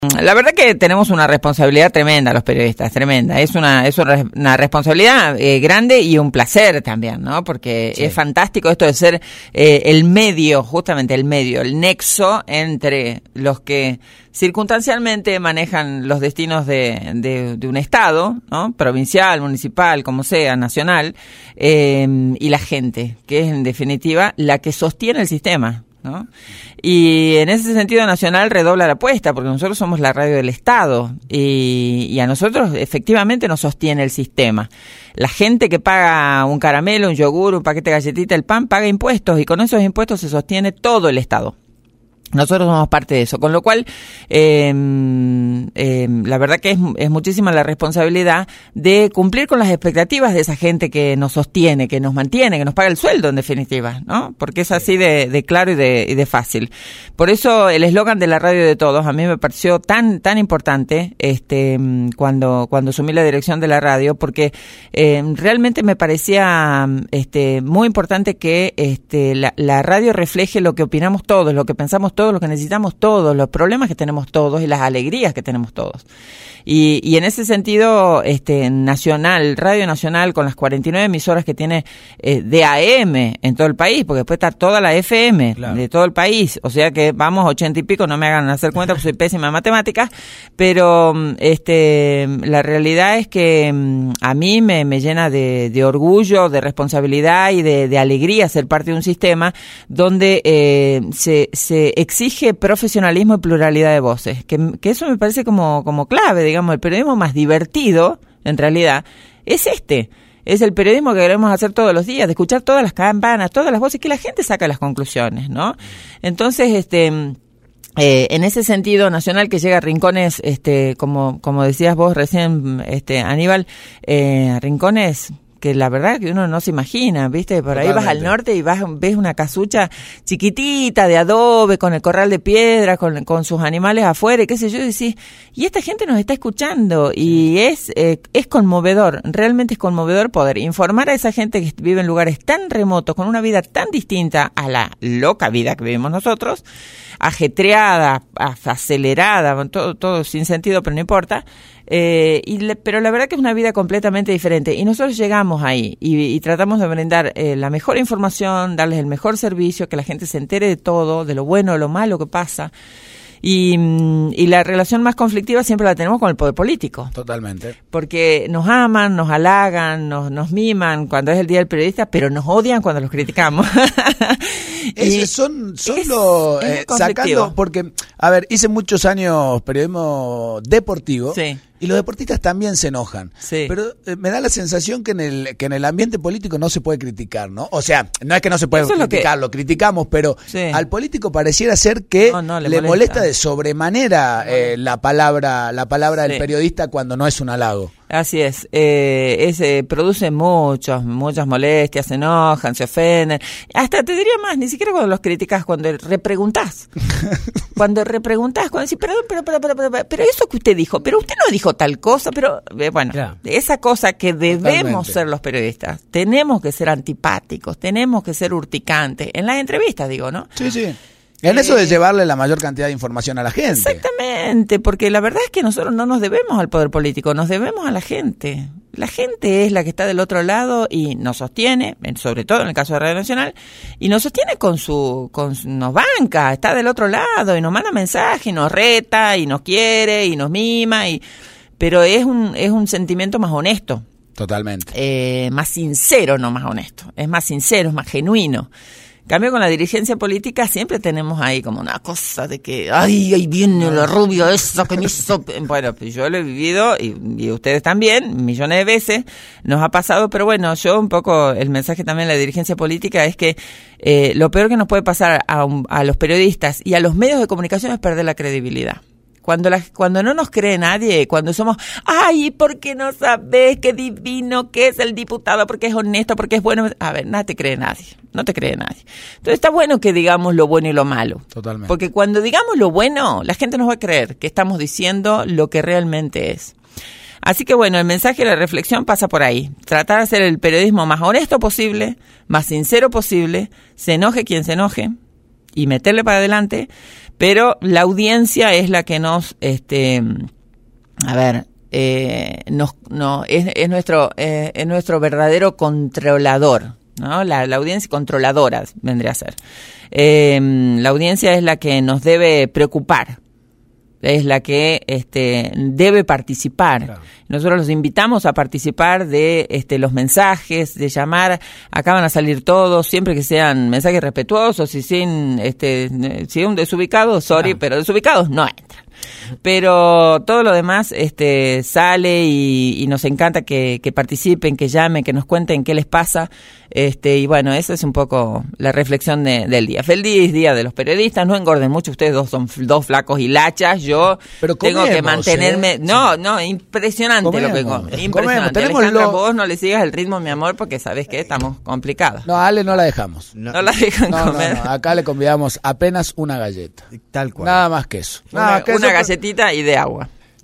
La verdad que tenemos una responsabilidad tremenda los periodistas, tremenda. Es una responsabilidad grande y un placer también, ¿no? Porque sí, es fantástico esto de ser el medio, justamente el medio, el nexo entre los que circunstancialmente manejan los destinos de un estado, ¿no? Provincial, municipal, como sea, nacional, y la gente, que es en definitiva la que sostiene el sistema, ¿no? Y en ese sentido Nacional redobla la apuesta, porque nosotros somos la radio del Estado y a nosotros efectivamente nos sostiene el sistema. La gente que paga un caramelo, un yogur, un paquete de galletita, el pan, paga impuestos y con esos impuestos se sostiene todo el Estado. Nosotros somos parte de eso, con lo cual la verdad que es muchísima la responsabilidad de cumplir con las expectativas de esa gente que nos sostiene, que nos mantiene, que nos paga el sueldo en definitiva, ¿no? Porque es así de claro y de fácil. Por eso el eslogan de la radio de todos a mí me pareció tan importante cuando asumí la dirección de la radio, porque realmente me parecía muy importante que la radio refleje lo que opinamos todos, lo que pensamos todos, lo que necesitamos todos, los problemas que tenemos todos y las alegrías que tenemos todos. Y en ese sentido, Nacional, Radio Nacional, con las 49 emisoras que tiene de AM en todo el país, porque después está toda la FM, claro, de todo el país, o sea que vamos 80 y pico, no me hagan hacer cuenta porque soy pésima en matemáticas, pero la realidad es que a mí me llena de orgullo, de responsabilidad y de alegría ser parte de un sistema donde se exige profesionalismo y pluralidad de voces, que eso me parece como clave, digamos. El periodismo más divertido, en realidad, es es el periodismo que queremos hacer todos los días, de escuchar todas las campanas, todas las voces, que la gente saca las conclusiones, ¿no? Entonces, en ese sentido, Nacional, que llega a rincones, como decías vos recién, Aníbal, rincones que la verdad que uno no se imagina, ¿viste? Por ahí vas al norte y ves una casucha chiquitita de adobe con el corral de piedra, con sus animales afuera, y qué sé yo, y decís, y esta gente nos está escuchando, y es conmovedor, realmente es conmovedor poder informar a esa gente que vive en lugares tan remotos, con una vida tan distinta a la loca vida que vivimos nosotros, ajetreada, acelerada, todo sin sentido, pero no importa. Pero la verdad que es una vida completamente diferente y nosotros llegamos ahí y tratamos de brindar la mejor información, darles el mejor servicio, que la gente se entere de todo, de lo bueno, de lo malo que pasa. Y la relación más conflictiva siempre la tenemos con el poder político. Totalmente. Porque nos aman, nos halagan, nos miman cuando es el Día del Periodista, pero nos odian cuando los criticamos. Son sacando, porque, a ver, hice muchos años periodismo deportivo. Sí. Y los deportistas también se enojan. Sí. Pero me da la sensación que en el ambiente político no se puede criticar, ¿no? O sea, no es que no se puede criticar, lo criticamos, pero sí, al político pareciera ser que le molesta de sobremanera la palabra del periodista cuando no es un halago. Así es, produce muchas molestias, se enojan, se ofenden, hasta te diría más, ni siquiera cuando los criticas, cuando repreguntás, cuando decís, perdón, pero eso que usted dijo, pero usted no dijo tal cosa, pero bueno, claro, esa cosa que debemos ser los periodistas, tenemos que ser antipáticos, tenemos que ser urticantes, en las entrevistas digo, ¿no? Sí, sí. En eso de llevarle la mayor cantidad de información a la gente. Exactamente, porque la verdad es que nosotros no nos debemos al poder político, nos debemos a la gente. La gente es la que está del otro lado y nos sostiene, sobre todo en el caso de Radio Nacional, y nos sostiene nos banca, está del otro lado y nos manda mensajes, y nos reta, y nos quiere, y nos mima, pero es un sentimiento más honesto. Totalmente. Más sincero, no más honesto. Es más sincero, es más genuino. En cambio, con la dirigencia política siempre tenemos ahí como una cosa de que, ahí viene la rubia esa que me hizo. Bueno, pues yo lo he vivido y ustedes también, millones de veces nos ha pasado, pero bueno, yo un poco, el mensaje también de la dirigencia política es que lo peor que nos puede pasar a los periodistas y a los medios de comunicación es perder la credibilidad. Cuando no nos cree nadie, cuando somos, ¿por qué no sabes qué divino que es el diputado? Porque es honesto, porque es bueno. A ver, no te cree nadie. Entonces está bueno que digamos lo bueno y lo malo. Totalmente. Porque cuando digamos lo bueno, la gente nos va a creer que estamos diciendo lo que realmente es. Así que bueno, el mensaje y la reflexión pasa por ahí. Tratar de hacer el periodismo más honesto posible, más sincero posible, se enoje quien se enoje, y meterle para adelante, Pero la audiencia es la que nos, es nuestro verdadero controlador, ¿no? La audiencia controladora vendría a ser. La audiencia es la que nos debe preocupar, es la que debe participar. Claro. Nosotros los invitamos a participar de los mensajes, de llamar. Acá van a salir todos, siempre que sean mensajes respetuosos y sin si un desubicado, sorry, pero desubicados no entran. Pero todo lo demás sale y nos encanta que participen, que llamen, que nos cuenten qué les pasa. Y bueno, esa es un poco la reflexión del día. Feliz Día de los Periodistas. No engorden mucho, ustedes dos son dos flacos hilachas. Yo tengo que mantenerme. No, impresionante lo que comen. Impresionante. Alejandra, vos no le sigas el ritmo, mi amor, porque sabés que estamos complicados. No, Ale no la dejamos. No la dejan comer. No. Acá le convidamos apenas una galleta. Tal cual. Nada más que eso. Una galletita y de agua.